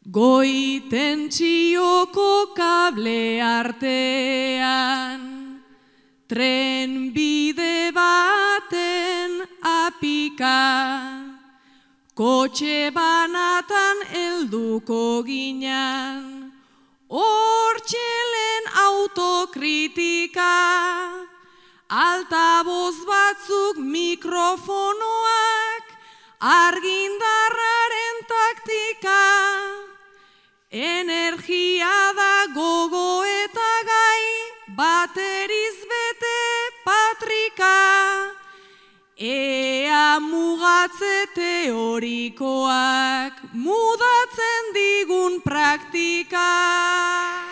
Goi tentsioko kable artean, tren bide baten apika, kotxe banatan helduko ginan, hortxelen autokritika, altavoz batzuk mikrofonoak, argindarraren taktika, energia da gogo eta gai, bateriz bete patrika, ea mugatze teorikoak mudatzen digun praktika.